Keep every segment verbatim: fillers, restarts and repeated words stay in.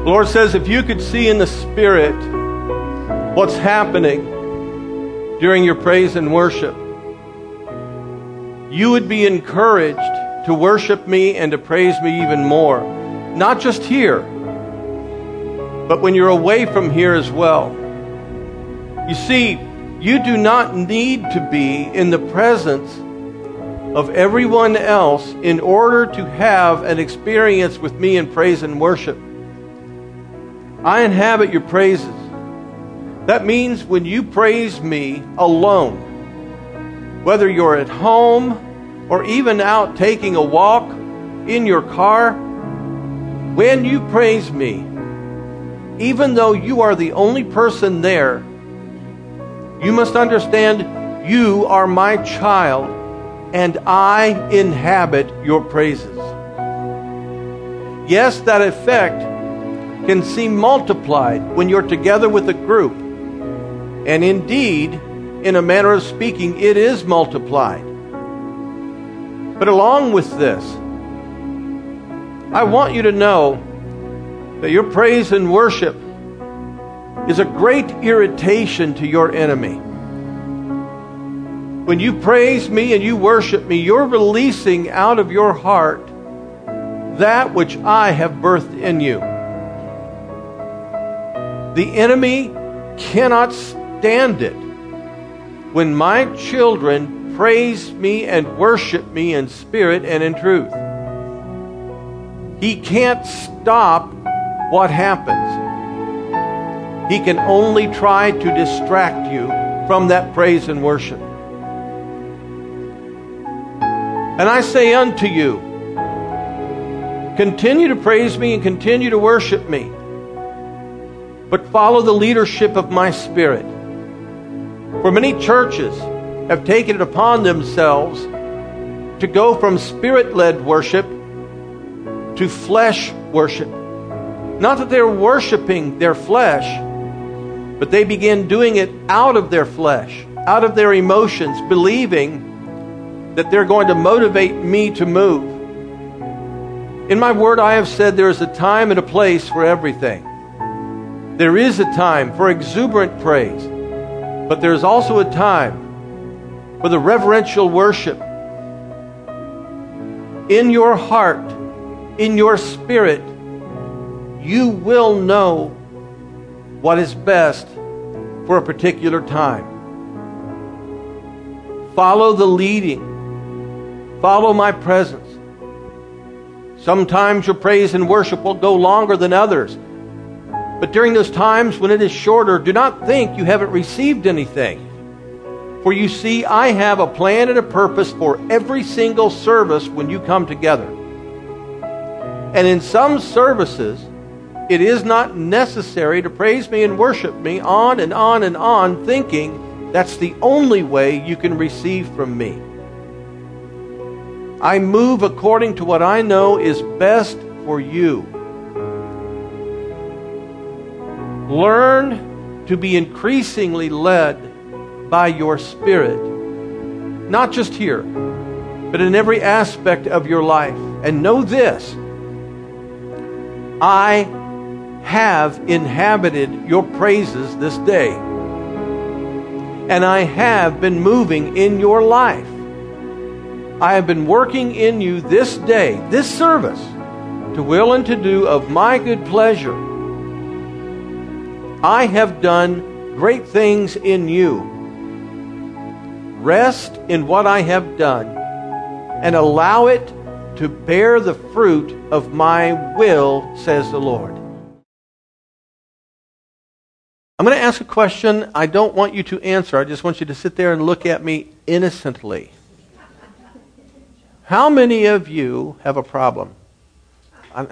The Lord says if you could see in the Spirit what's happening during your praise and worship, you would be encouraged to worship me and to praise me even more. Not just here, but when you're away from here as well. You see, you do not need to be in the presence of everyone else in order to have an experience with me in praise and worship. I inhabit your praises. That means when you praise me alone, whether you're at home or even out taking a walk in your car, when you praise me, even though you are the only person there, you must understand you are my child and I inhabit your praises. Yes, that effect can seem multiplied when you're together with a group. And indeed, in a manner of speaking, it is multiplied. But along with this, I want you to know that your praise and worship is a great irritation to your enemy. When you praise me and you worship me, you're releasing out of your heart that which I have birthed in you. The enemy cannot stand it when my children praise me and worship me in spirit and in truth. He can't stop what happens. He can only try to distract you from that praise and worship. And I say unto you, continue to praise me and continue to worship me, but follow the leadership of my Spirit. For many churches have taken it upon themselves to go from Spirit-led worship to flesh worship. Not that they're worshiping their flesh, but they begin doing it out of their flesh, out of their emotions, believing that they're going to motivate me to move. In my word, I have said there is a time and a place for everything. There is a time for exuberant praise, but there is also a time for the reverential worship. In your heart, in your spirit, you will know what is best for a particular time. Follow the leading. Follow my presence. Sometimes your praise and worship will go longer than others. But during those times when it is shorter, do not think you haven't received anything. For you see, I have a plan and a purpose for every single service when you come together. And in some services, it is not necessary to praise me and worship me on and on and on, thinking that's the only way you can receive from me. I move according to what I know is best for you. Learn to be increasingly led by your Spirit, not just here, but in every aspect of your life. And know this, I have inhabited your praises this day, and I have been moving in your life. I have been working in you this day, this service, to will and to do of my good pleasure. I have done great things in you. Rest in what I have done and allow it to bear the fruit of my will, says the Lord. I'm going to ask a question I don't want you to answer. I just want you to sit there and look at me innocently. How many of you have a problem? I'm...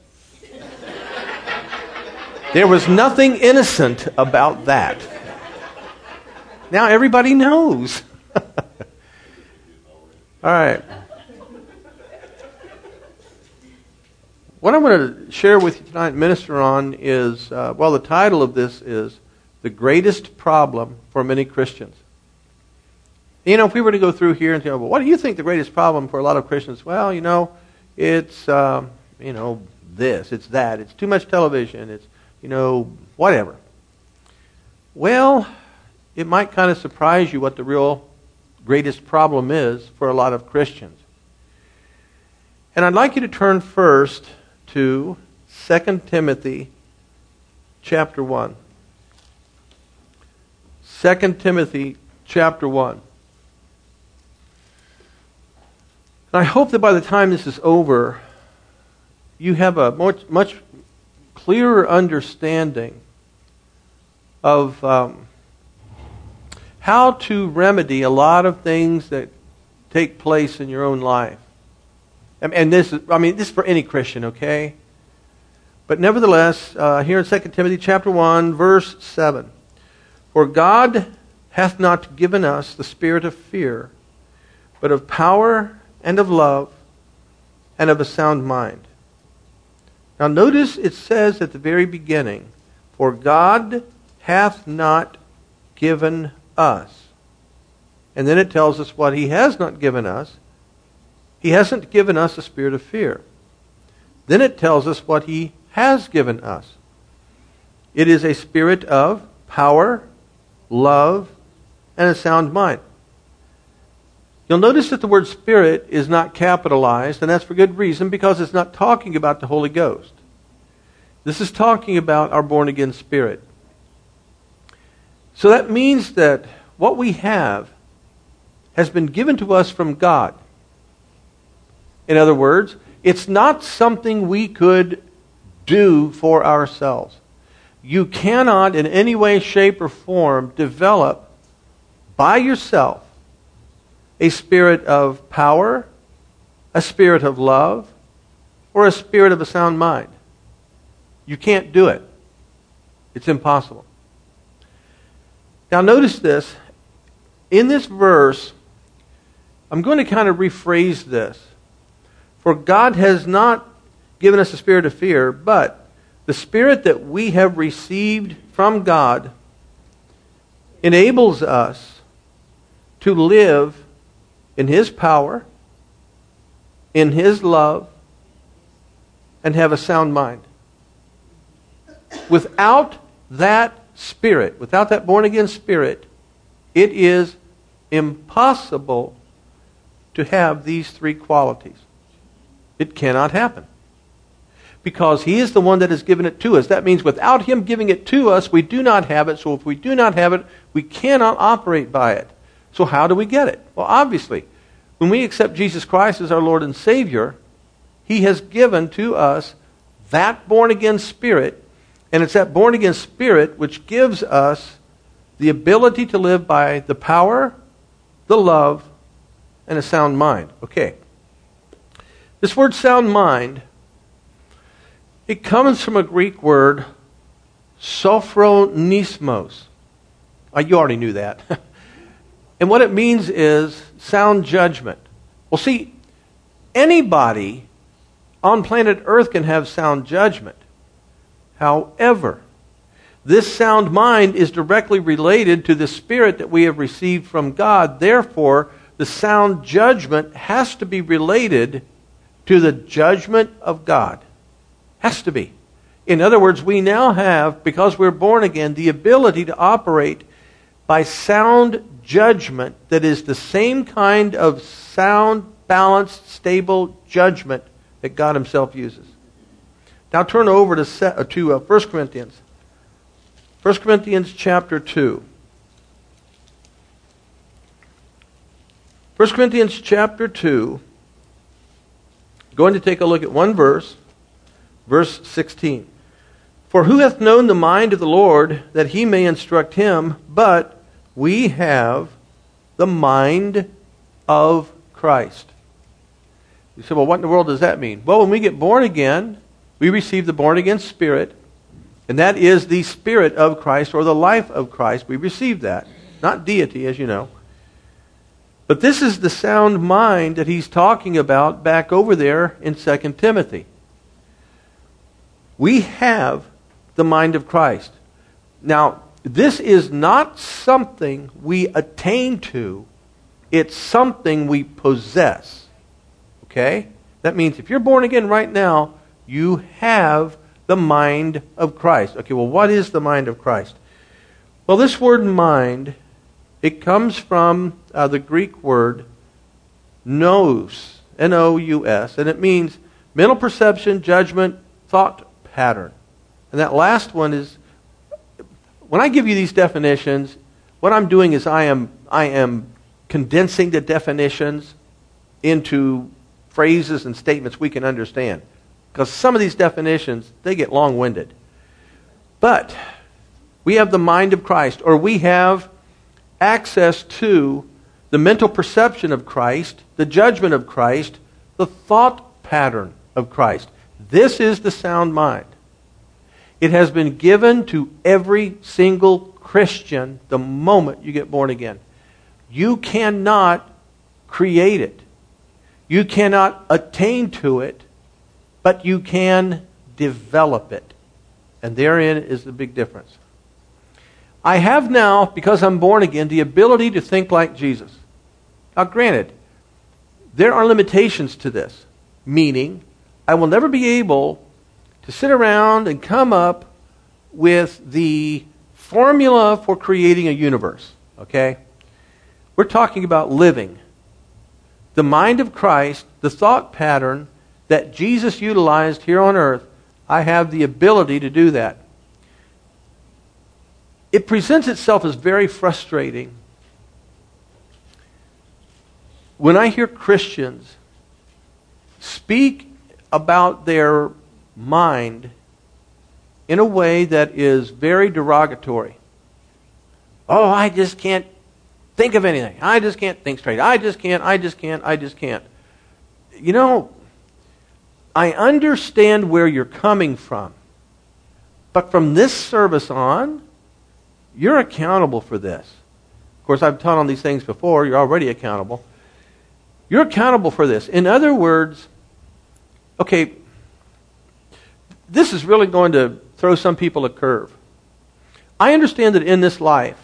There was nothing innocent about that. Now everybody knows. All right. What I'm going to share with you tonight and minister on is, uh, well, the title of this is The Greatest Problem for Many Christians. You know, if we were to go through here and say, well, what do you think the greatest problem for a lot of Christians? Well, you know, it's, um, you know, this, it's that, it's too much television, it's, you know, whatever. Well, it might kind of surprise you what the real greatest problem is for a lot of Christians. And I'd like you to turn first to Second Timothy chapter one. Second Timothy chapter one. And I hope that by the time this is over, you have a much, much clearer understanding of um, how to remedy a lot of things that take place in your own life. And, and this is, I mean, this is for any Christian, okay? But nevertheless, uh, here in Second Timothy chapter one, verse seven, for God hath not given us the spirit of fear, but of power and of love and of a sound mind. Now notice it says at the very beginning, for God hath not given us. And then it tells us what He has not given us. He hasn't given us a spirit of fear. Then it tells us what He has given us. It is a spirit of power, love, and a sound mind. You'll notice that the word spirit is not capitalized, and that's for good reason, because it's not talking about the Holy Ghost. This is talking about our born-again spirit. So that means that what we have has been given to us from God. In other words, it's not something we could do for ourselves. You cannot in any way, shape, or form develop by yourself a spirit of power, a spirit of love, or a spirit of a sound mind. You can't do it. It's impossible. Now notice this. In this verse, I'm going to kind of rephrase this. For God has not given us a spirit of fear, but the spirit that we have received from God enables us to live in His power, in His love, and have a sound mind. Without that spirit, without that born-again spirit, it is impossible to have these three qualities. It cannot happen. Because He is the one that has given it to us. That means without Him giving it to us, we do not have it. So if we do not have it, we cannot operate by it. So how do we get it? Well, obviously, when we accept Jesus Christ as our Lord and Savior, He has given to us that born-again spirit. And it's that born-again spirit which gives us the ability to live by the power, the love, and a sound mind. Okay. This word sound mind, it comes from a Greek word, sophronismos. Oh, you already knew that. And what it means is sound judgment. Well, see, anybody on planet Earth can have sound judgment. However, this sound mind is directly related to the spirit that we have received from God. Therefore, the sound judgment has to be related to the judgment of God. Has to be. In other words, we now have, because we're born again, the ability to operate by sound judgment that is the same kind of sound, balanced, stable judgment that God Himself uses. Now turn over to, to uh, First Corinthians. First Corinthians chapter two. First Corinthians chapter two. Going to take a look at one verse. Verse sixteen. For who hath known the mind of the Lord, that He may instruct him? But we have the mind of Christ. You say, well, what in the world does that mean? Well, when we get born again, we receive the born-again spirit, and that is the spirit of Christ, or the life of Christ. We receive that. Not deity, as you know. But this is the sound mind that he's talking about back over there in Second Timothy. We have the mind of Christ. Now, this is not something we attain to. It's something we possess. Okay? That means if you're born again right now, You have the mind of Christ. Okay, well, what is the mind of Christ? Well, this word mind, it comes from uh, the Greek word nous, N O U S, and it means mental perception, judgment, thought pattern. And that last one is, when I give you these definitions, what I'm doing is I am I am condensing the definitions into phrases and statements we can understand. Because some of these definitions, they get long-winded. But we have the mind of Christ, or we have access to the mental perception of Christ, the judgment of Christ, the thought pattern of Christ. This is the sound mind. It has been given to every single Christian the moment you get born again. You cannot create it. You cannot attain to it, but you can develop it. And therein is the big difference. I have now, because I'm born again, the ability to think like Jesus. Now, granted, there are limitations to this, meaning I will never be able to sit around and come up with the formula for creating a universe, okay? We're talking about living. The mind of Christ, the thought pattern that Jesus utilized here on earth, I have the ability to do that. It presents itself as very frustrating when I hear Christians speak about their mind in a way that is very derogatory. Oh, I just can't think of anything. I just can't think straight. I just can't, I just can't, I just can't. You know, I understand where you're coming from. But from this service on, you're accountable for this. Of course, I've taught on these things before. You're already accountable. You're accountable for this. In other words, okay, this is really going to throw some people a curve. I understand that in this life,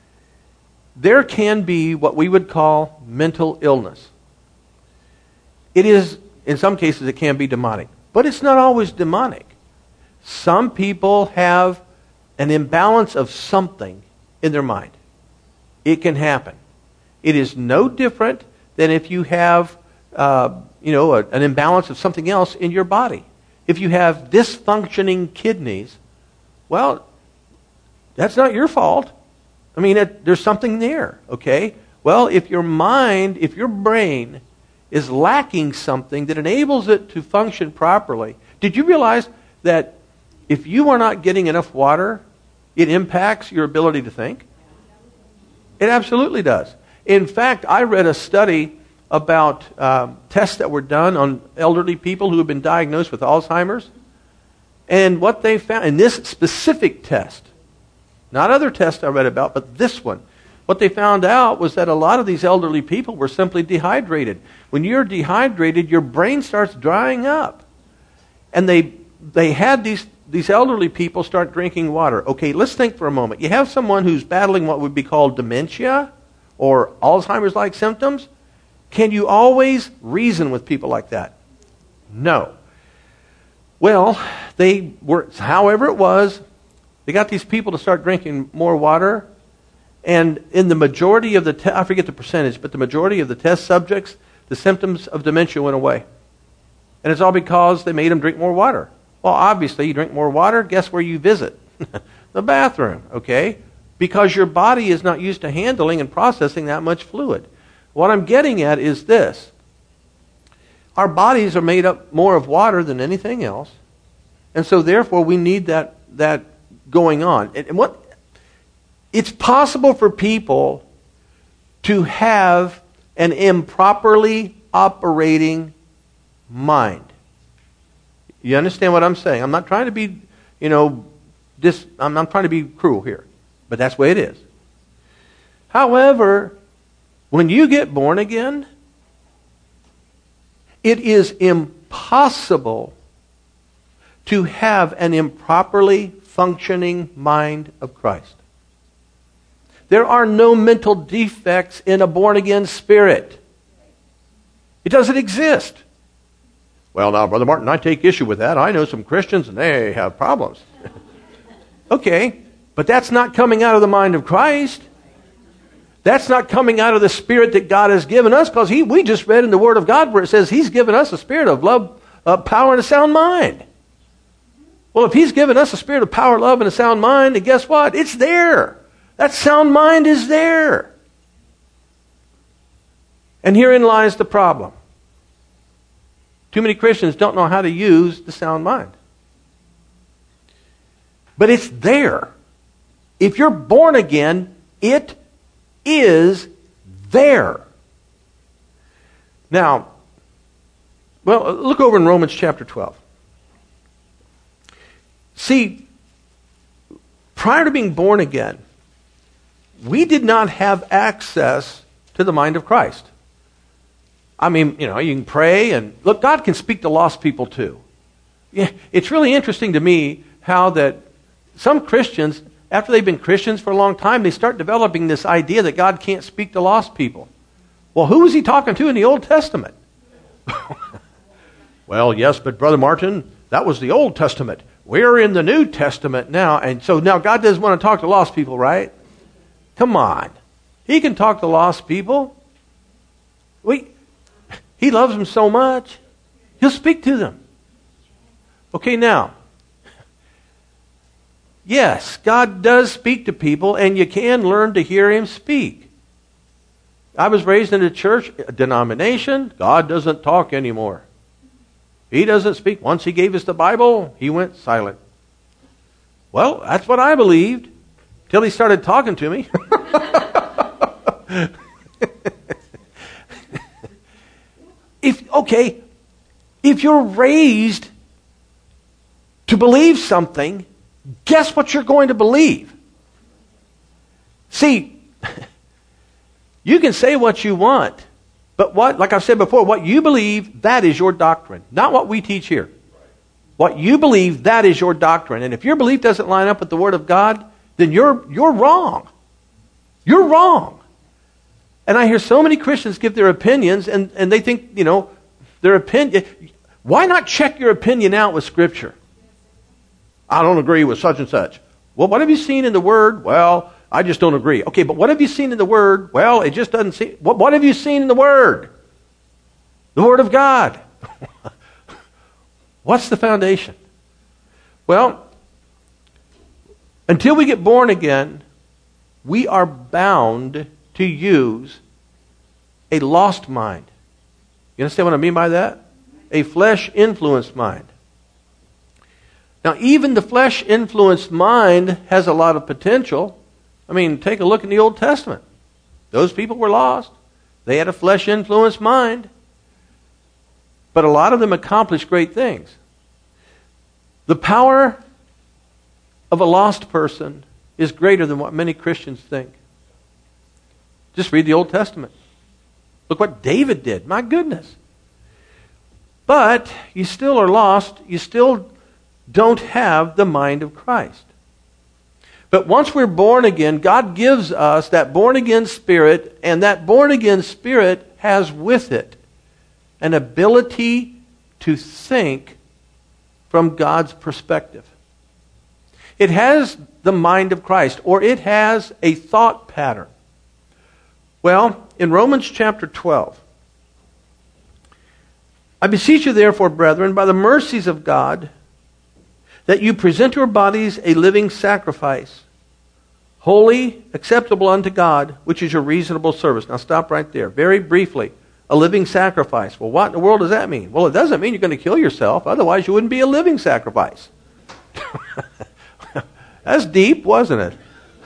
there can be what we would call mental illness. It is, in some cases, it can be demonic. But it's not always demonic. Some people have an imbalance of something in their mind. It can happen. It is no different than if you have, uh, you know, a, an imbalance of something else in your body. If you have dysfunctioning kidneys, well, that's not your fault. I mean, it, there's something there, okay? Well, if your mind, if your brain is lacking something that enables it to function properly, did you realize that if you are not getting enough water, it impacts your ability to think? It absolutely does. In fact, I read a study about um, tests that were done on elderly people who have been diagnosed with Alzheimer's. And what they found in this specific test, not other tests I read about, but this one, what they found out was that a lot of these elderly people were simply dehydrated. When you're dehydrated, your brain starts drying up. And they they had these, these elderly people start drinking water. Okay, let's think for a moment. You have someone who's battling what would be called dementia or Alzheimer's-like symptoms. Can you always reason with people like that? No. Well, they were, however it was, they got these people to start drinking more water, and in the majority of the, te- I forget the percentage, but the majority of the test subjects, the symptoms of dementia went away. And it's all because they made them drink more water. Well, obviously, you drink more water, guess where you visit? The bathroom, okay? Because your body is not used to handling and processing that much fluid. What I'm getting at is this. Our bodies are made up more of water than anything else. And so therefore we need that that going on. And what it's possible for people to have an improperly operating mind. You understand what I'm saying? I'm not trying to be, you know, dis, I'm not trying to be cruel here. But that's the way it is. However, when you get born again, it is impossible to have an improperly functioning mind of Christ. There are no mental defects in a born-again spirit. It doesn't exist. Well, now, Brother Martin, I take issue with that. I know some Christians and they have problems. Okay, but that's not coming out of the mind of Christ. That's not coming out of the Spirit that God has given us, because he, we just read in the Word of God where it says He's given us a spirit of love, uh, power, and a sound mind. Well, if He's given us a spirit of power, love, and a sound mind, then guess what? It's there. That sound mind is there. And herein lies the problem. Too many Christians don't know how to use the sound mind. But it's there. If you're born again, it is there. Now, well, look over in Romans chapter twelve. See, prior to being born again, we did not have access to the mind of Christ. I mean, you know, you can pray and look, God can speak to lost people too. Yeah, it's really interesting to me how that some Christians, after they've been Christians for a long time, they start developing this idea that God can't speak to lost people. Well, who was He talking to in the Old Testament? Well, yes, but Brother Martin, that was the Old Testament. We're in the New Testament now, and so now God doesn't want to talk to lost people, right? Come on. He can talk to lost people. We, he loves them so much, He'll speak to them. Okay, now, yes, God does speak to people, and you can learn to hear Him speak. I was raised in a church, a denomination. God doesn't talk anymore. He doesn't speak. Once He gave us the Bible, He went silent. Well, that's what I believed, till He started talking to me. If, okay, if you're raised to believe something, guess what you're going to believe? See, you can say what you want, but what, like I've said before, what you believe, that is your doctrine, not what we teach here. What you believe, that is your doctrine. And if your belief doesn't line up with the Word of God, then you're you're wrong. You're wrong. And I hear so many Christians give their opinions, and, and they think, you know, their opinion. Why not check your opinion out with Scripture? I don't agree with such and such. Well, what have you seen in the Word? Well, I just don't agree. Okay, but what have you seen in the Word? Well, it just doesn't seem. What, what have you seen in the Word? The Word of God. What's the foundation? Well, until we get born again, we are bound to use a lost mind. You understand what I mean by that? A flesh-influenced mind. Now, even the flesh-influenced mind has a lot of potential. I mean, take a look in the Old Testament. Those people were lost. They had a flesh-influenced mind. But a lot of them accomplished great things. The power of a lost person is greater than what many Christians think. Just read the Old Testament. Look what David did. My goodness. But you still are lost. You still don't have the mind of Christ. But once we're born again, God gives us that born-again spirit, and that born-again spirit has with it an ability to think from God's perspective. It has the mind of Christ, or it has a thought pattern. Well, in Romans chapter twelve, I beseech you therefore, brethren, by the mercies of God, that you present your bodies a living sacrifice, holy, acceptable unto God, which is your reasonable service. Now stop right there. Very briefly, a living sacrifice. Well, what in the world does that mean? Well, it doesn't mean you're going to kill yourself. Otherwise, you wouldn't be a living sacrifice. That's deep, wasn't it?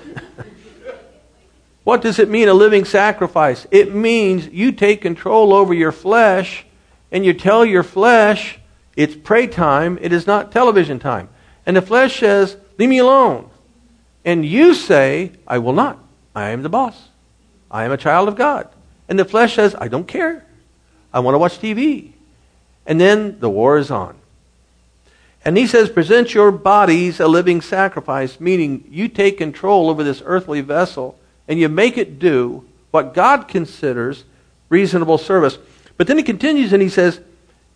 What does it mean, a living sacrifice? It means you take control over your flesh and you tell your flesh it's pray time, it is not television time. And the flesh says, leave me alone. And you say, I will not. I am the boss. I am a child of God. And the flesh says, I don't care. I want to watch T V. And then the war is on. And he says, present your bodies a living sacrifice, meaning you take control over this earthly vessel and you make it do what God considers reasonable service. But then he continues and he says,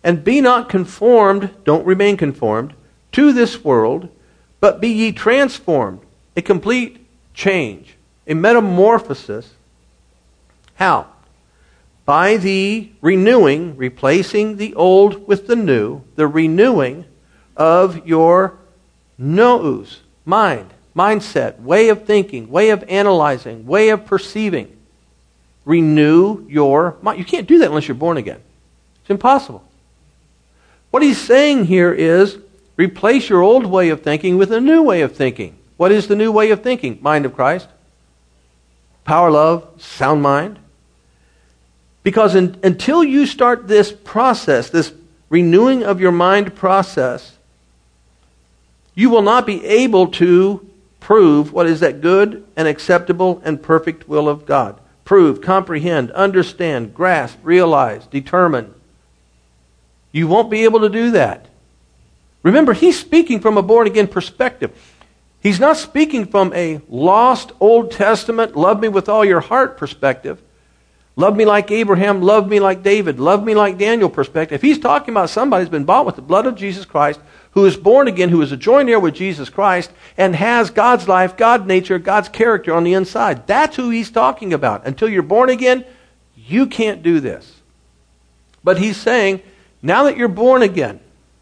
And be not conformed, don't remain conformed, to this world, but be ye transformed. A complete change, a metamorphosis. How? By the renewing, replacing the old with the new, the renewing of your nous, mind, mindset, way of thinking, way of analyzing, way of perceiving. Renew your mind. You can't do that unless you're born again. It's impossible. What he's saying here is replace your old way of thinking with a new way of thinking. What is the new way of thinking? Mind of Christ. Power, love, sound mind. Because in, until you start this process, this renewing of your mind process, you will not be able to prove what is that good and acceptable and perfect will of God. Prove, comprehend, understand, grasp, realize, determine. You won't be able to do that. Remember, he's speaking from a born-again perspective. He's not speaking from a lost Old Testament, love me with all your heart perspective. Love me like Abraham, love me like David, love me like Daniel perspective. He's talking about somebody who's been bought with the blood of Jesus Christ, who is born again, who is a joint heir with Jesus Christ, and has God's life, God's nature, God's character on the inside. That's who he's talking about. Until you're born again, you can't do this. But he's saying, now that you're born again,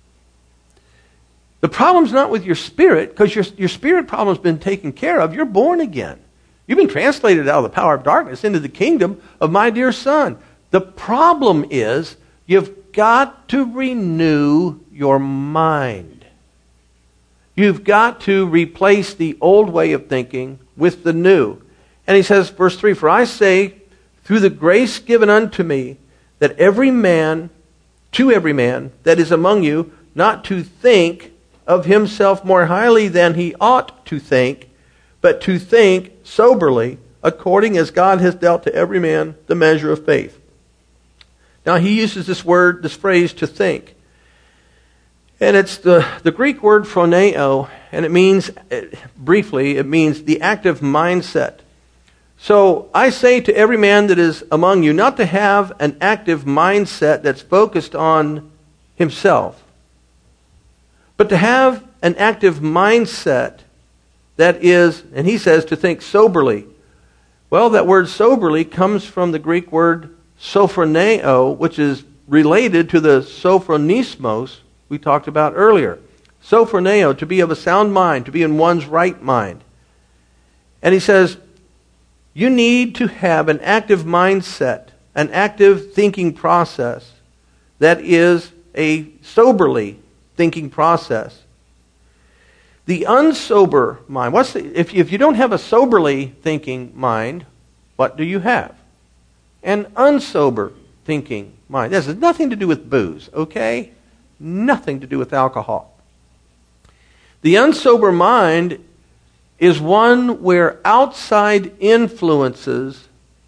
the problem's not with your spirit, because your, your spirit problem's been taken care of. You're born again. You've been translated out of the power of darkness into the kingdom of my dear Son. The problem is you've got to renew your mind. You've got to replace the old way of thinking with the new. And he says, verse three, for I say, through the grace given unto me, that every man, to every man that is among you, not to think of himself more highly than he ought to think, but to think soberly, according as God has dealt to every man the measure of faith. Now he uses this word, this phrase, to think. And it's the, the Greek word phroneo, and it means, briefly, it means the active mindset. So I say to every man that is among you not to have an active mindset that's focused on himself, but to have an active mindset that is, and he says, to think soberly. Well, that word soberly comes from the Greek word sophroneo, which is related to the sophronismos we talked about earlier. Sophroneo, to be of a sound mind, to be in one's right mind. And he says, you need to have an active mindset, an active thinking process that is a soberly thinking process. The unsober mind, what's the, if, if you don't have a soberly thinking mind, what do you have? An unsober thinking mind. This has nothing to do with booze, okay? Nothing to do with alcohol. The unsober mind is one where outside influences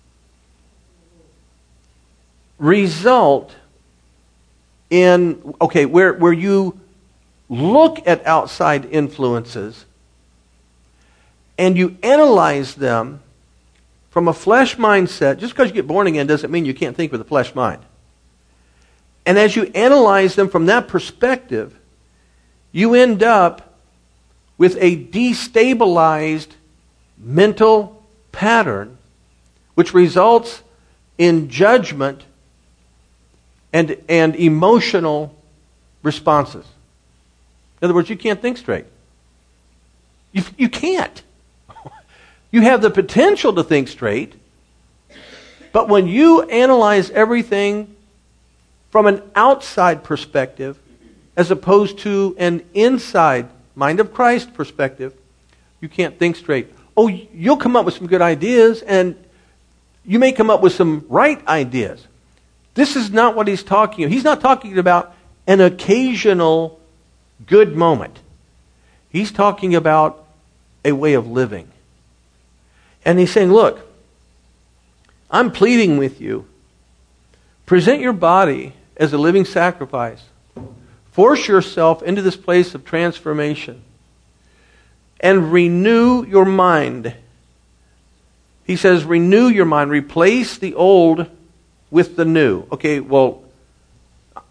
result in, okay, where, where you look at outside influences and you analyze them from a flesh mindset. Just because you get born again doesn't mean you can't think with a flesh mind. And as you analyze them from that perspective, you end up with a destabilized mental pattern which results in judgment and, and emotional responses. In other words, you can't think straight. You, you can't. You have the potential to think straight, but when you analyze everything from an outside perspective as opposed to an inside mind of Christ perspective, you can't think straight. Oh, you'll come up with some good ideas, and you may come up with some right ideas. This is not what he's talking about. He's not talking about an occasional good moment. He's talking about a way of living. And he's saying, look, I'm pleading with you. Present your body as a living sacrifice. Force yourself into this place of transformation. And renew your mind. He says, renew your mind. Replace the old with the new. Okay, well,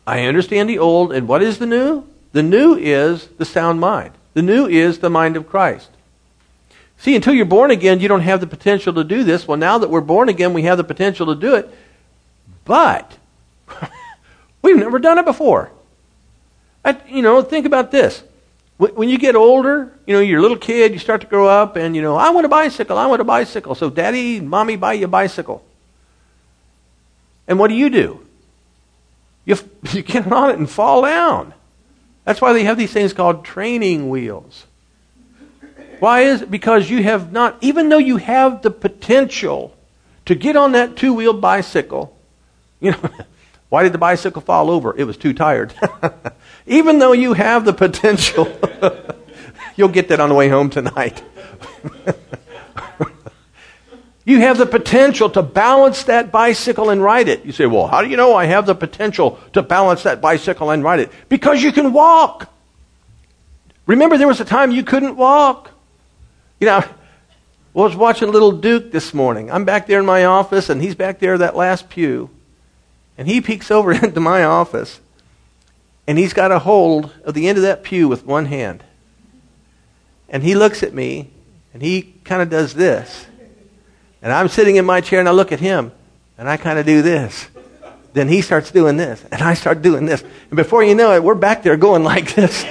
I understand the old, and what is the new? The new is the sound mind. The new is the mind of Christ. See, until you're born again, you don't have the potential to do this. Well, now that we're born again, we have the potential to do it. But we've never done it before. I, you know, think about this. When you get older, you know, you're a little kid, you start to grow up, and, you know, I want a bicycle, I want a bicycle. So daddy and mommy buy you a bicycle. And what do you do? You, you get on it and fall down. That's why they have these things called training wheels. Why is it? Because you have not, even though you have the potential to get on that two-wheeled bicycle, you know, why did the bicycle fall over? It was too tired. Even though you have the potential, you'll get that on the way home tonight. You have the potential to balance that bicycle and ride it. You say, well, how do you know I have the potential to balance that bicycle and ride it? Because you can walk. Remember, there was a time you couldn't walk. You know, I was watching little Duke this morning. I'm back there in my office, and he's back there, that last pew. And he peeks over into my office, and he's got a hold of the end of that pew with one hand. And he looks at me, and he kind of does this. And I'm sitting in my chair, and I look at him, and I kind of do this. Then he starts doing this, and I start doing this. And before you know it, we're back there going like this.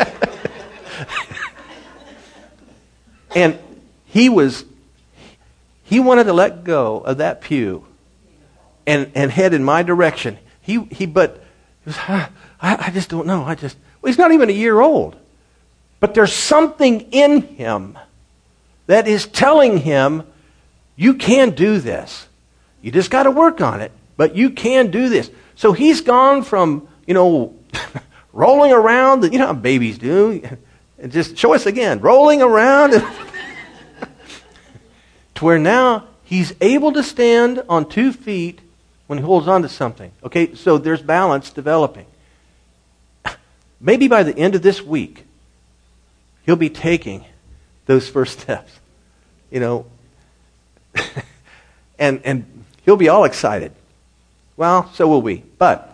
And he was, he wanted to let go of that pew and, and head in my direction. He, he, but he was, I, I just don't know. I just, well, he's not even a year old. But there's something in him that is telling him, you can do this. You just got to work on it, but you can do this. So he's gone from, you know, rolling around, you know how babies do. And just show us again, rolling around. To where now he's able to stand on two feet when he holds on to something. Okay, so there's balance developing. Maybe by the end of this week, he'll be taking those first steps. You know, and and he'll be all excited. Well, so will we. But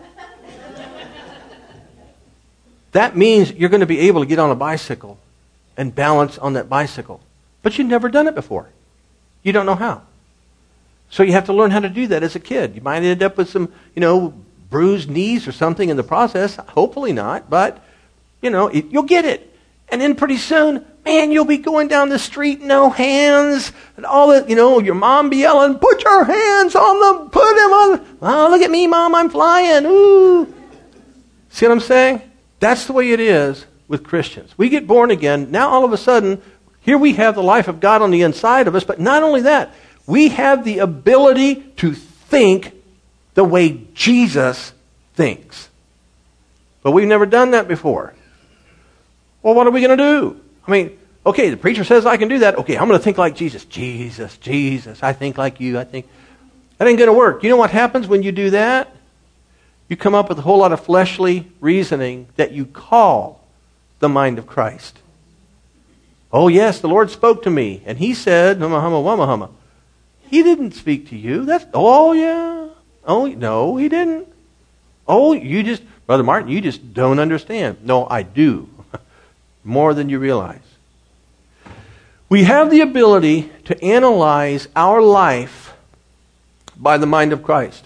that means you're going to be able to get on a bicycle and balance on that bicycle. But you've never done it before. You don't know how. So you have to learn how to do that as a kid. You might end up with some, you know, bruised knees or something in the process. Hopefully not. But, you know, it, you'll get it. And then pretty soon, man, you'll be going down the street, no hands, and all that, you know, your mom be yelling, put your hands on them, put them on. Oh, look at me, Mom, I'm flying. Ooh. See what I'm saying? That's the way it is with Christians. We get born again. Now all of a sudden, here we have the life of God on the inside of us. But not only that, we have the ability to think the way Jesus thinks. But we've never done that before. Well, what are we going to do? I mean, okay, the preacher says I can do that. Okay, I'm going to think like Jesus. Jesus, Jesus, I think like you. I think that ain't going to work. You know what happens when you do that? You come up with a whole lot of fleshly reasoning that you call the mind of Christ. Oh, yes, the Lord spoke to me, and He said, humma, humma, wumma, humma. He didn't speak to you. That's, oh, yeah. Oh, no, He didn't. Oh, you just, Brother Martin, you just don't understand. No, I do. More than you realize. We have the ability to analyze our life by the mind of Christ.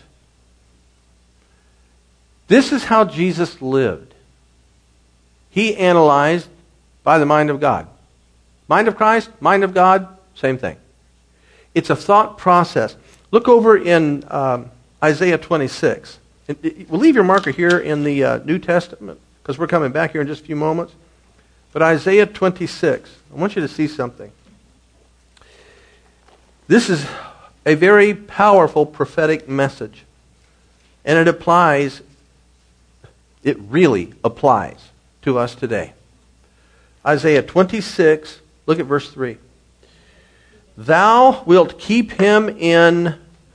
This is how Jesus lived. He analyzed by the mind of God. Mind of Christ, mind of God, same thing. It's a thought process. Look over in um, Isaiah twenty-six. We'll leave your marker here in the uh, New Testament because we're coming back here in just a few moments. But Isaiah twenty-six, I want you to see something. This is a very powerful prophetic message. And it applies, it really applies to us today. Isaiah twenty-six, look at verse three. Thou wilt keep him in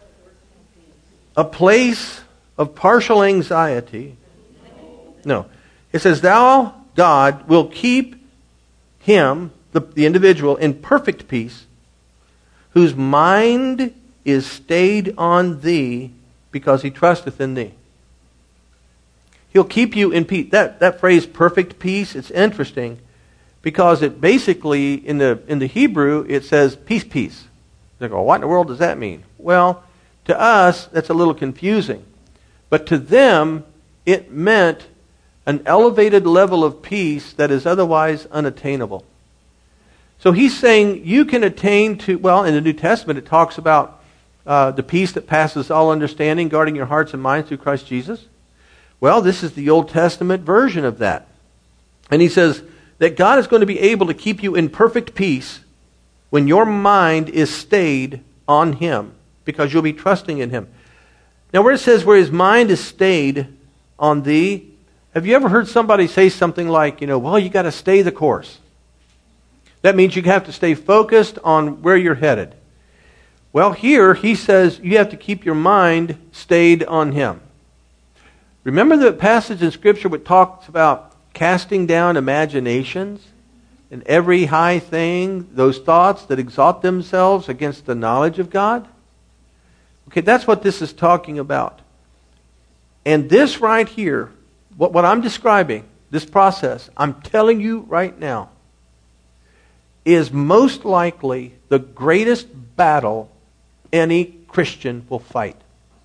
a place of partial anxiety. No. It says, Thou, God, will keep him, the, the individual, in perfect peace, whose mind is stayed on thee because he trusteth in thee. He'll keep you in peace. That, that phrase, perfect peace, it's interesting because it basically, in the, in the Hebrew, it says peace, peace. They go, what in the world does that mean? Well, to us, that's a little confusing. But to them, it meant an elevated level of peace that is otherwise unattainable. So he's saying you can attain to, well, in the New Testament it talks about uh, the peace that passes all understanding, guarding your hearts and minds through Christ Jesus. Well, this is the Old Testament version of that. And he says that God is going to be able to keep you in perfect peace when your mind is stayed on Him, because you'll be trusting in Him. Now where it says where his mind is stayed on thee, have you ever heard somebody say something like, you know, well, you got to stay the course. That means you have to stay focused on where you're headed. Well, here he says you have to keep your mind stayed on Him. Remember the passage in Scripture that talks about casting down imaginations and every high thing, those thoughts that exalt themselves against the knowledge of God? Okay, that's what this is talking about. And this right here, what, what I'm describing, this process, I'm telling you right now, is most likely the greatest battle any Christian will fight.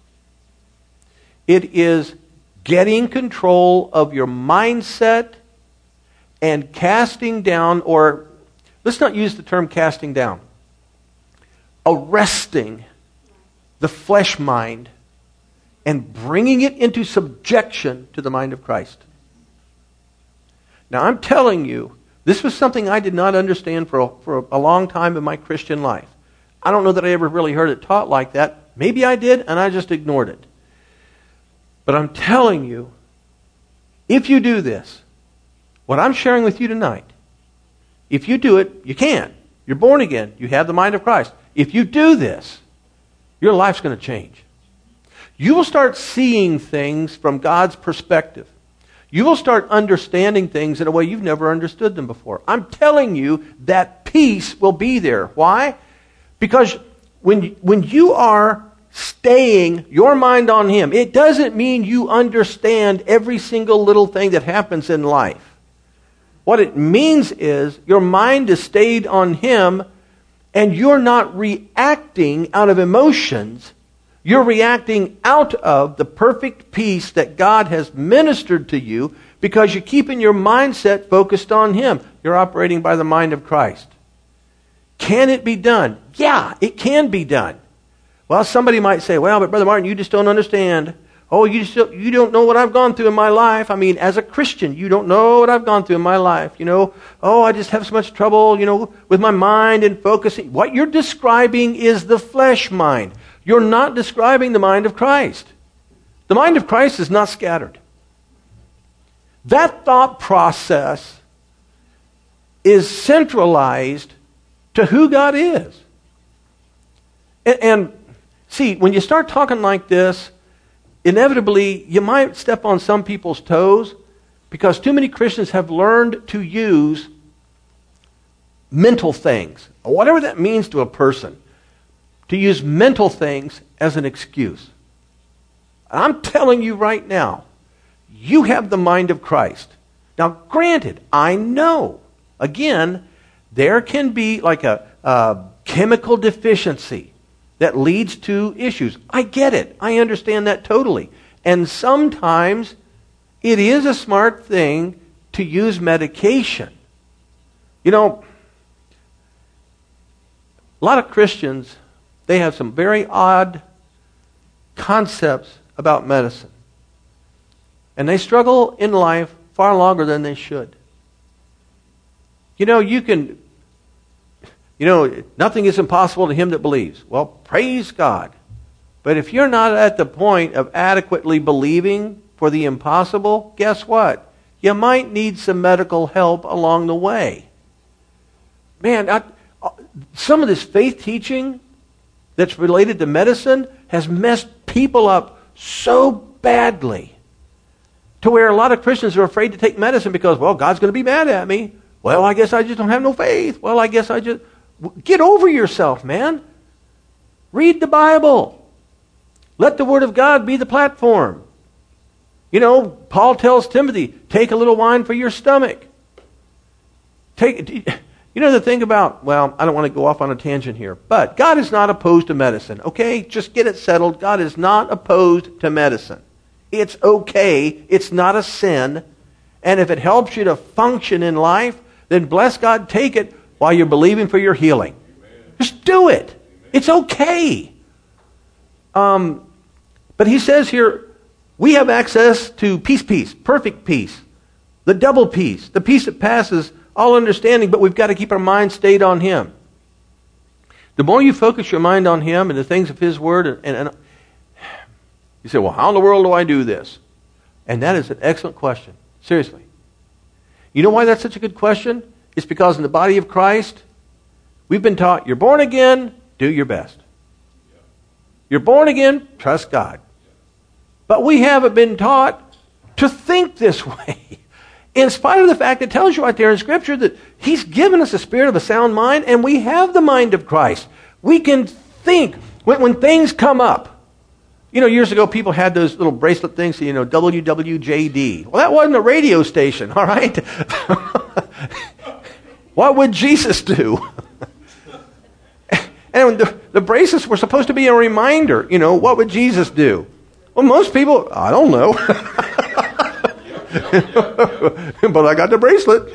It is getting control of your mindset and casting down, or let's not use the term casting down, arresting the flesh mind and bringing it into subjection to the mind of Christ. Now I'm telling you, this was something I did not understand for a, for a long time in my Christian life. I don't know that I ever really heard it taught like that. Maybe I did, and I just ignored it. But I'm telling you, if you do this, what I'm sharing with you tonight, if you do it, you can. You're born again. You have the mind of Christ. If you do this, your life's going to change. You will start seeing things from God's perspective. You will start understanding things in a way you've never understood them before. I'm telling you that peace will be there. Why? Because when, when you are staying your mind on Him, it doesn't mean you understand every single little thing that happens in life. What it means is your mind is stayed on Him and you're not reacting out of emotions. You're reacting out of the perfect peace that God has ministered to you because you're keeping your mindset focused on Him. You're operating by the mind of Christ. Can it be done? Yeah, it can be done. Well, somebody might say, well, but Brother Martin, you just don't understand. Oh, you just don't, you don't know what I've gone through in my life. I mean, as a Christian, you don't know what I've gone through in my life. You know, oh, I just have so much trouble, you know, with my mind and focusing. What you're describing is the flesh mind. You're not describing the mind of Christ. The mind of Christ is not scattered. That thought process is centralized to who God is. And, and see, when you start talking like this, inevitably you might step on some people's toes because too many Christians have learned to use mental things, whatever that means to a person, to use mental things as an excuse. I'm telling you right now, you have the mind of Christ. Now, granted, I know, again, there can be like a, a chemical deficiency that leads to issues. I get it. I understand that totally. And sometimes it is a smart thing to use medication. You know, a lot of Christians, they have some very odd concepts about medicine. And they struggle in life far longer than they should. You know, you can, you know, nothing is impossible to him that believes. Well, praise God. But if you're not at the point of adequately believing for the impossible, guess what? You might need some medical help along the way. Man, I, some of this faith teaching that's related to medicine has messed people up so badly to where a lot of Christians are afraid to take medicine because, well, God's going to be mad at me. Well, I guess I just don't have no faith. Well, I guess I just... Get over yourself, man. Read the Bible. Let the Word of God be the platform. You know, Paul tells Timothy, take a little wine for your stomach. Take, you know the thing about, well, I don't want to go off on a tangent here, but God is not opposed to medicine, okay? Just get it settled. God is not opposed to medicine. It's okay. It's not a sin. And if it helps you to function in life, then bless God, take it while you're believing for your healing. Amen. Just do it. Amen. It's okay. Um, but he says here, we have access to peace, peace, perfect peace, the double peace, the peace that passes all understanding, but we've got to keep our mind stayed on Him. The more you focus your mind on Him and the things of His Word, and, and, and you say, well, how in the world do I do this? And that is an excellent question. Seriously. You know why that's such a good question? It's because in the body of Christ, we've been taught, you're born again, do your best. You're born again, trust God. But we haven't been taught to think this way. In spite of the fact it tells you right there in Scripture that He's given us a spirit of a sound mind, and we have the mind of Christ. We can think when, when things come up. You know, years ago people had those little bracelet things, you know, W W J D. Well, that wasn't a radio station, all right? What would Jesus do? And the, the bracelets were supposed to be a reminder, you know, what would Jesus do? Well, most people, I don't know. But I got the bracelet.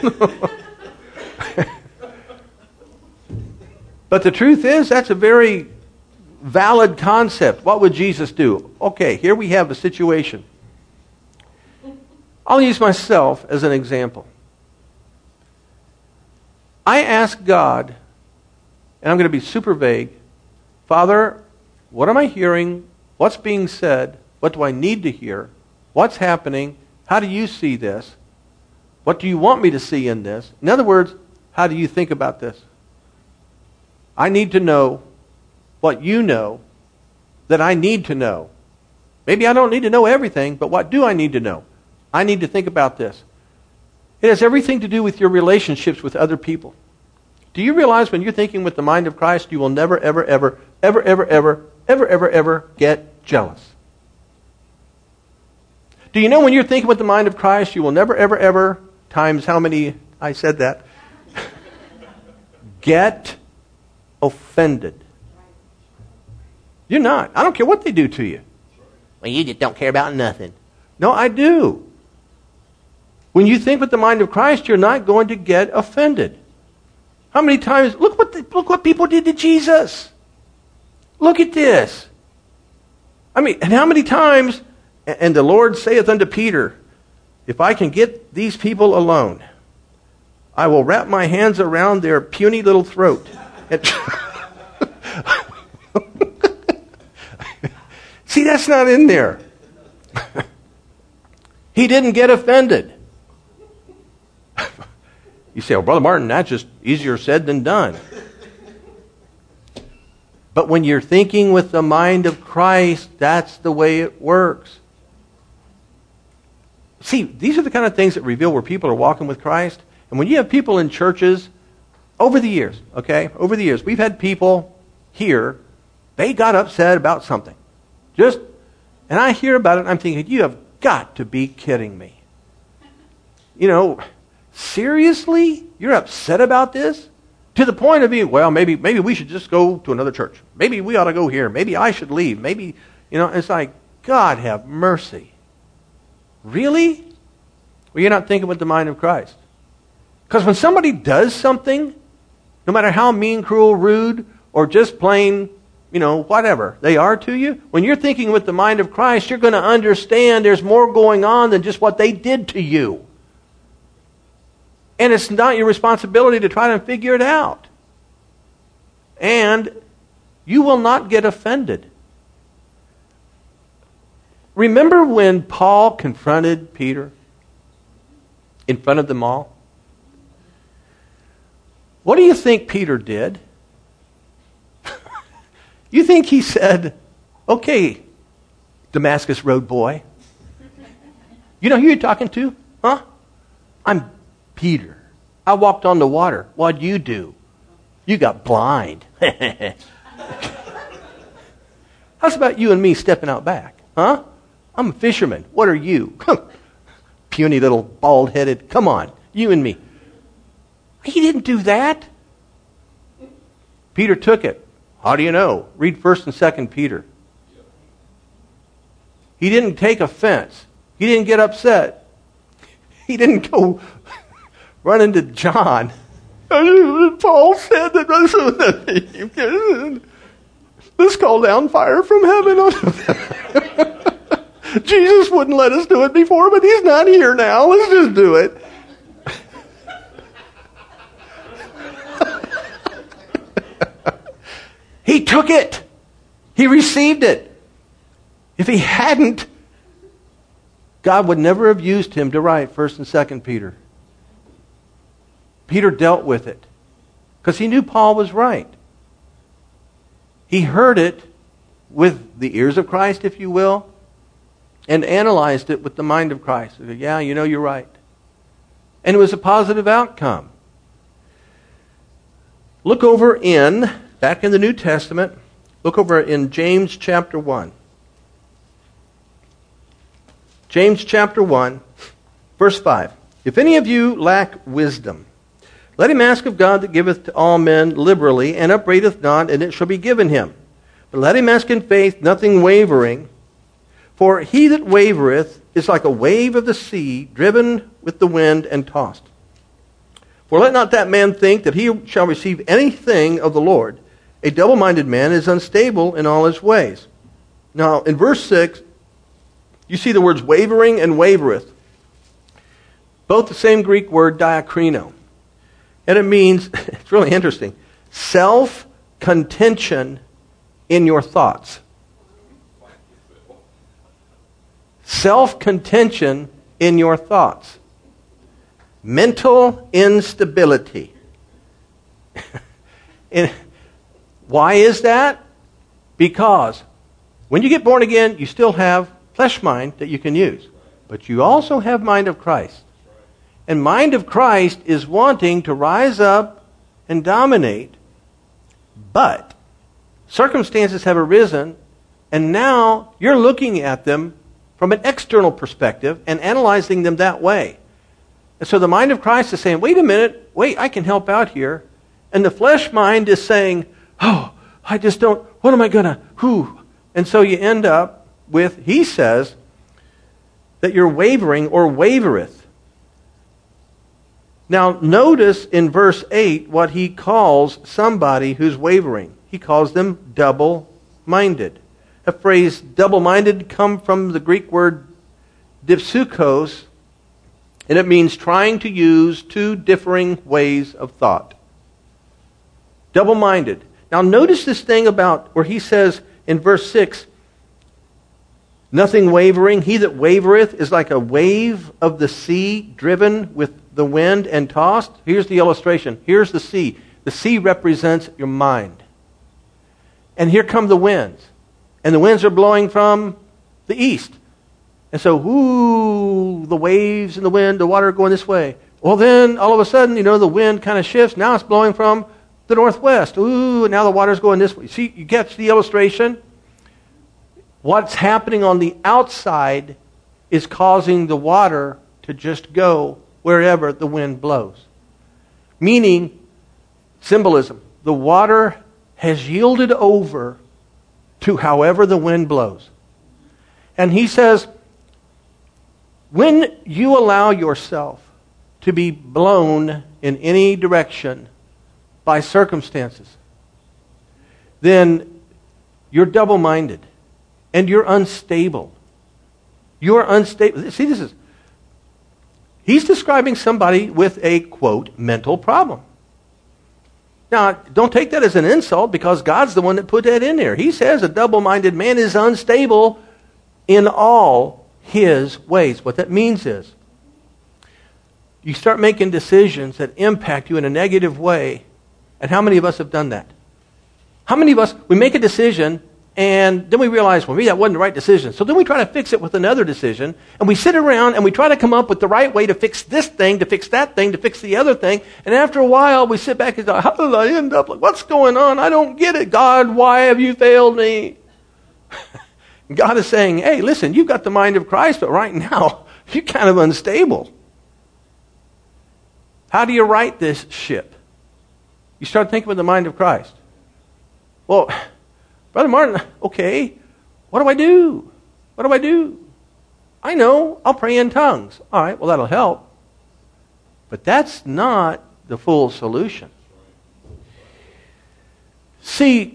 But the truth is, that's a very valid concept. What would Jesus do? Okay, here we have a situation. I'll use myself as an example. I ask God, and I'm going to be super vague, Father, what am I hearing? What's being said? What do I need to hear? What's happening? How do you see this? What do you want me to see in this? In other words, how do you think about this? I need to know what you know that I need to know. Maybe I don't need to know everything, but what do I need to know? I need to think about this. It has everything to do with your relationships with other people. Do you realize when you're thinking with the mind of Christ, you will never, ever, ever, ever, ever, ever, ever, ever, ever get jealous? Do you know when you're thinking with the mind of Christ, you will never, ever, ever, times how many I said that, get offended? You're not. I don't care what they do to you. Well, you just don't care about nothing. No, I do. When you think with the mind of Christ, you're not going to get offended. How many times, look what the, look what people did to Jesus. Look at this. I mean, and how many times, and the Lord saith unto Peter, if I can get these people alone, I will wrap my hands around their puny little throat. See, that's not in there. He didn't get offended. You say, well, Brother Martin, that's just easier said than done. But when you're thinking with the mind of Christ, that's the way it works. See, these are the kind of things that reveal where people are walking with Christ. And when you have people in churches, over the years, okay, over the years, we've had people here, they got upset about something. Just, and I hear about it, and I'm thinking, you have got to be kidding me. You know, seriously? You're upset about this? To the point of being, well, maybe maybe we should just go to another church. Maybe we ought to go here. Maybe I should leave. Maybe, you know, it's like, God have mercy. Really? Well, you're not thinking with the mind of Christ. Because when somebody does something, no matter how mean, cruel, rude, or just plain, you know, whatever they are to you, when you're thinking with the mind of Christ, you're going to understand there's more going on than just what they did to you. And it's not your responsibility to try to figure it out. And you will not get offended. Remember when Paul confronted Peter in front of them all? What do you think Peter did? You think he said, okay, Damascus Road boy. You know who you're talking to? Huh? I'm Peter. I walked on the water. What'd you do? You got blind. How's about you and me stepping out back? Huh? I'm a fisherman. What are you? Puny little bald-headed. Come on, you and me. He didn't do that. Peter took it. How do you know? Read First and Second Peter. He didn't take offense. He didn't get upset. He didn't go run into John. Paul said that. Let's call down fire from heaven. Jesus wouldn't let us do it before, but he's not here now. Let's just do it. He took it. He received it. If he hadn't, God would never have used him to write First and Second Peter. Peter dealt with it because he knew Paul was right. He heard it with the ears of Christ, if you will, and analyzed it with the mind of Christ. He said, yeah, you know, you're right. And it was a positive outcome. Look over in, back in the New Testament, look over in James chapter one. James chapter one, verse five. If any of you lack wisdom, let him ask of God that giveth to all men liberally, and upbraideth not, and it shall be given him. But let him ask in faith, nothing wavering. For he that wavereth is like a wave of the sea, driven with the wind and tossed. For let not that man think that he shall receive anything of the Lord. A double-minded man is unstable in all his ways. Now, in verse six, you see the words wavering and wavereth. Both the same Greek word, diakrino. And it means, it's really interesting, self-contention in your thoughts. Self-contention in your thoughts. Mental instability. And why is that? Because when you get born again, you still have flesh mind that you can use. But you also have mind of Christ. And mind of Christ is wanting to rise up and dominate. But circumstances have arisen, and now you're looking at them from an external perspective and analyzing them that way. And so the mind of Christ is saying, wait a minute, wait, I can help out here. And the flesh mind is saying, oh, I just don't, what am I going to, who? And so you end up with, he says, that you're wavering or wavereth. Now, notice in verse eight what he calls somebody who's wavering. He calls them double-minded. The phrase double-minded comes from the Greek word dipsukos, and it means trying to use two differing ways of thought. Double-minded. Now, notice this thing about where he says in verse six, nothing wavering. He that wavereth is like a wave of the sea driven with the wind and tossed. Here's the illustration. Here's the sea. The sea represents your mind. And here come the winds. And the winds are blowing from the east. And so, ooh, the waves and the wind, the water are going this way. Well, then, all of a sudden, you know, the wind kind of shifts. Now it's blowing from the northwest. Ooh, and now the water's going this way. See, you catch the illustration? What's happening on the outside is causing the water to just go wherever the wind blows. Meaning, symbolism, the water has yielded over to however the wind blows. And he says, when you allow yourself to be blown in any direction by circumstances, then you're double-minded. And you're unstable. You're unstable. See, this is, he's describing somebody with a, quote, mental problem. Now, don't take that as an insult because God's the one that put that in there. He says a double-minded man is unstable in all his ways. What that means is you start making decisions that impact you in a negative way. And how many of us have done that? How many of us, we make a decision and then we realize, well, maybe that wasn't the right decision. So then we try to fix it with another decision. And we sit around and we try to come up with the right way to fix this thing, to fix that thing, to fix the other thing. And after a while, we sit back and go, how did I end up? Like, what's going on? I don't get it. God, why have you failed me? God is saying, hey, listen, you've got the mind of Christ, but right now, you're kind of unstable. How do you right this ship? You start thinking with the mind of Christ. Well, Brother Martin, okay, what do I do? What do I do? I know, I'll pray in tongues. All right, well, that'll help. But that's not the full solution. See,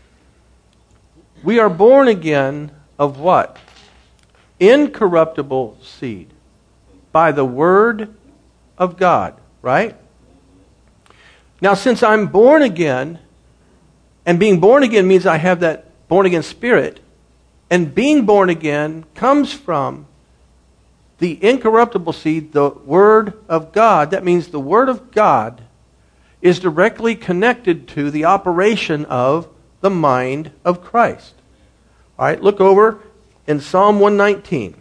we are born again of what? Incorruptible seed. By the word of God, right? Now, since I'm born again, and being born again means I have that born again spirit, and being born again comes from the incorruptible seed, the Word of God. That means the Word of God is directly connected to the operation of the mind of Christ. All right, look over in Psalm one nineteen.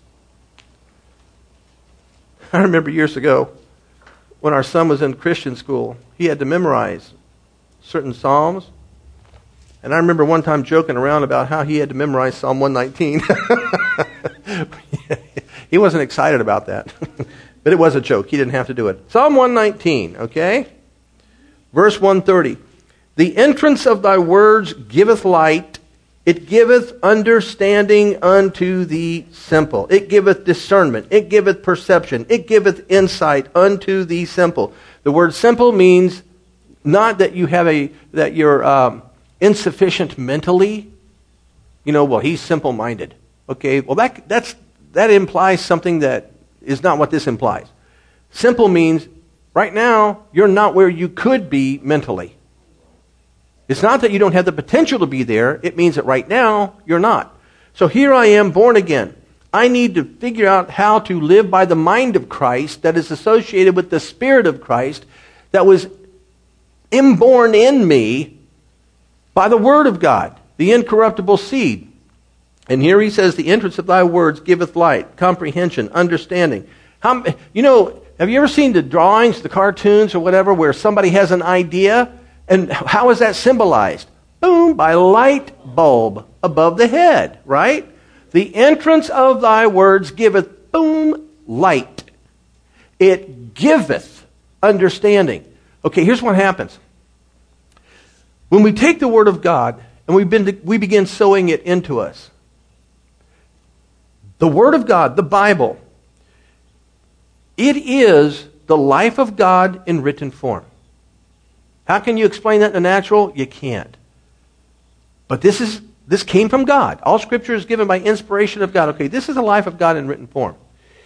I remember years ago when our son was in Christian school, he had to memorize certain psalms. And I remember one time joking around about how he had to memorize Psalm one nineteen. He wasn't excited about that. But it was a joke. He didn't have to do it. Psalm one nineteen, okay? Verse one thirty. The entrance of thy words giveth light. It giveth understanding unto the simple. It giveth discernment. It giveth perception. It giveth insight unto the simple. The word simple means not that you have a, that you're um, insufficient mentally. You know, well, he's simple-minded. Okay, well, that that's that implies something that is not what this implies. Simple means right now you're not where you could be mentally. It's not that you don't have the potential to be there. It means that right now you're not. So here I am, born again. I need to figure out how to live by the mind of Christ that is associated with the Spirit of Christ that was inborn in me by the Word of God, the incorruptible seed. And here he says, the entrance of thy words giveth light, comprehension, understanding. How, you know, have you ever seen the drawings, the cartoons or whatever, where somebody has an idea? And how is that symbolized? Boom, by light bulb above the head, right? The entrance of thy words giveth, boom, light. It giveth understanding. Okay, here's what happens. When we take the Word of God and we begin, to, we begin sowing it into us, the Word of God, the Bible, it is the life of God in written form. How can you explain that in the natural? You can't. But this is this came from God. All Scripture is given by inspiration of God. Okay, this is the life of God in written form.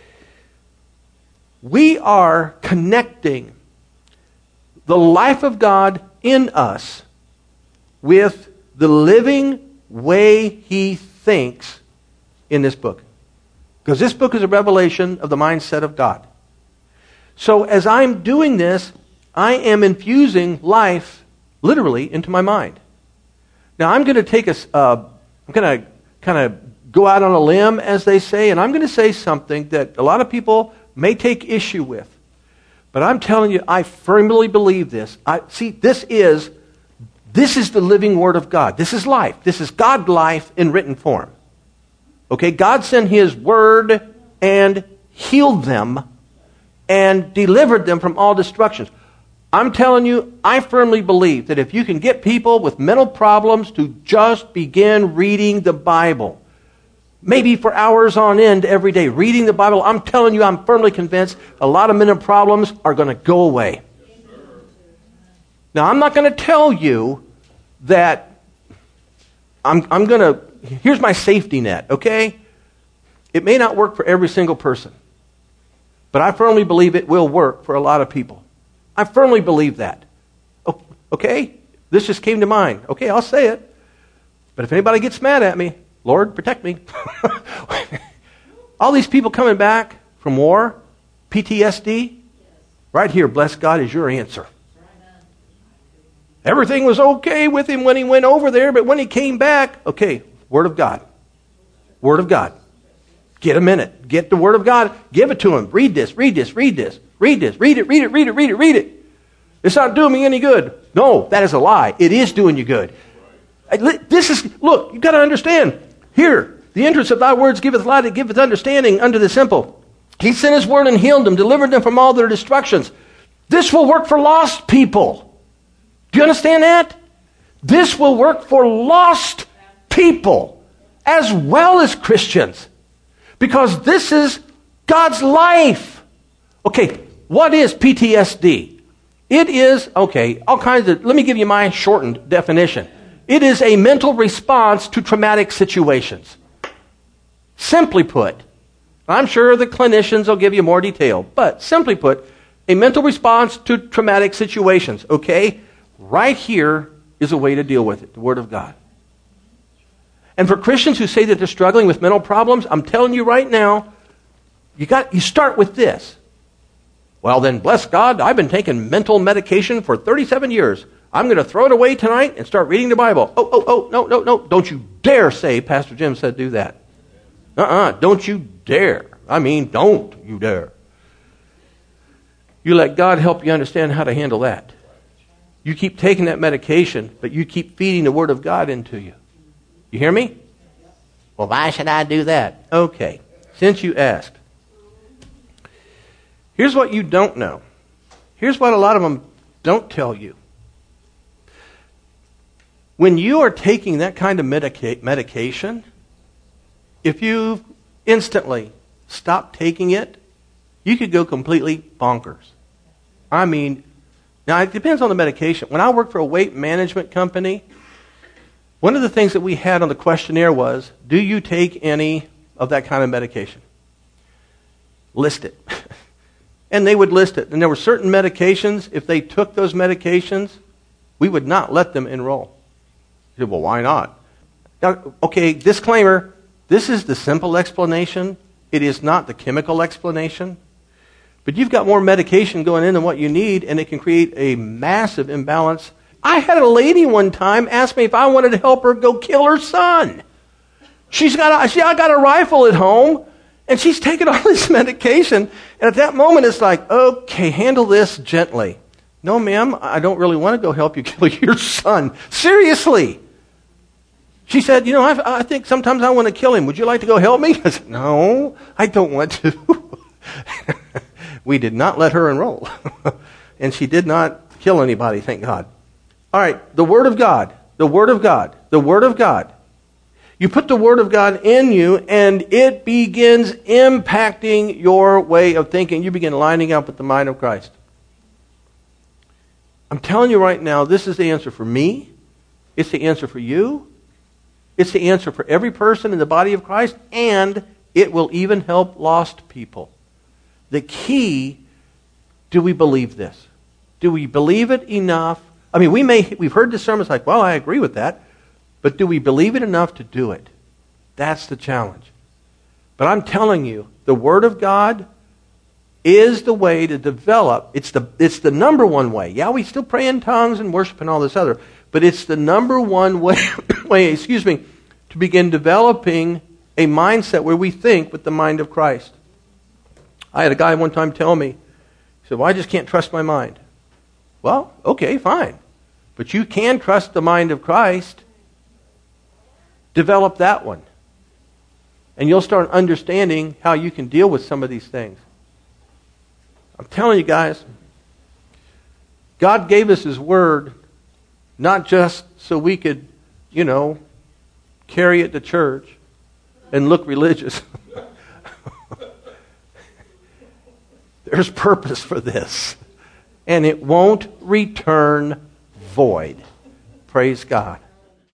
We are connecting the life of God in us with the living way He thinks in this book. Because this book is a revelation of the mindset of God. So as I'm doing this, I am infusing life, literally, into my mind. Now, I'm going to take a, uh, I'm going to kind of go out on a limb, as they say, and I'm going to say something that a lot of people may take issue with. But I'm telling you, I firmly believe this. I see, this is, this is the living Word of God. This is life. This is God life in written form. Okay, God sent His Word and healed them and delivered them from all destructions. I'm telling you, I firmly believe that if you can get people with mental problems to just begin reading the Bible, maybe for hours on end every day, reading the Bible, I'm telling you, I'm firmly convinced a lot of mental problems are going to go away. Now, I'm not going to tell you that I'm, I'm going to, here's my safety net, okay? It may not work for every single person, but I firmly believe it will work for a lot of people. I firmly believe that. Okay? This just came to mind. Okay, I'll say it. But if anybody gets mad at me, Lord, protect me. All these people coming back from war, P T S D, right here, bless God, is your answer. Everything was okay with him when he went over there, but when he came back, okay, Word of God. Word of God. Get a minute. Get the Word of God. Give it to him. Read this, read this, read this. Read this. Read it, read it, read it, read it, read it. It's not doing me any good. No, that is a lie. It is doing you good. This is, look, you've got to understand. Here, The entrance of thy words giveth light, it giveth understanding unto the simple. He sent his word and healed them, delivered them from all their destructions. This will work for lost people. Do you understand that? This will work for lost people as well as Christians. Because this is God's life. Okay, what is P T S D? It is, okay, all kinds of, let me give you my shortened definition. It is a mental response to traumatic situations. Simply put, I'm sure the clinicians will give you more detail, but simply put, a mental response to traumatic situations, okay? Right here is a way to deal with it, the Word of God. And for Christians who say that they're struggling with mental problems, I'm telling you right now, you got you start with this. Well then, bless God, I've been taking mental medication for thirty-seven years. I'm going to throw it away tonight and start reading the Bible. Oh, oh, oh, no, no, no. Don't you dare say Pastor Jim said do that. Uh-uh, don't you dare. I mean, don't you dare. You let God help you understand how to handle that. You keep taking that medication, but you keep feeding the Word of God into you. You hear me? Well, why should I do that? Okay, since you asked. Here's what you don't know. Here's what a lot of them don't tell you. When you are taking that kind of medica- medication, if you instantly stop taking it, you could go completely bonkers. I mean, now it depends on the medication. When I worked for a weight management company, one of the things that we had on the questionnaire was, do you take any of that kind of medication? List it. And they would list it. And there were certain medications, if they took those medications, we would not let them enroll. You said, well, why not? Now, okay, disclaimer, this is the simple explanation. It is not the chemical explanation. But you've got more medication going in than what you need, and it can create a massive imbalance. I had a lady one time ask me if I wanted to help her go kill her son. She's got a, she, I got a rifle at home, and she's taking all this medication. And at that moment, it's like, okay, handle this gently. No, ma'am, I don't really want to go help you kill your son. Seriously. She said, you know, I, I think sometimes I want to kill him. Would you like to go help me? I said, no, I don't want to. We did not let her enroll. And she did not kill anybody, thank God. All right, the Word of God, the Word of God, the Word of God. You put the Word of God in you, and it begins impacting your way of thinking. You begin lining up with the mind of Christ. I'm telling you right now, this is the answer for me. It's the answer for you. It's the answer for every person in the body of Christ, and it will even help lost people. The key, do we believe this? Do we believe it enough? I mean, we may, we've heard the sermons like, well, I agree with that. But do we believe it enough to do it? That's the challenge. But I'm telling you, the Word of God is the way to develop. It's the, it's the number one way. Yeah, we still pray in tongues and worship and all this other. But it's the number one way, way, excuse me, to begin developing a mindset where we think with the mind of Christ. I had a guy one time tell me, he said, well, I just can't trust my mind. Well, okay, fine. But you can trust the mind of Christ. Develop that one. And you'll start understanding how you can deal with some of these things. I'm telling you guys, God gave us His Word not just so we could, you know, carry it to church and look religious. There's purpose for this. And it won't return void. Praise God.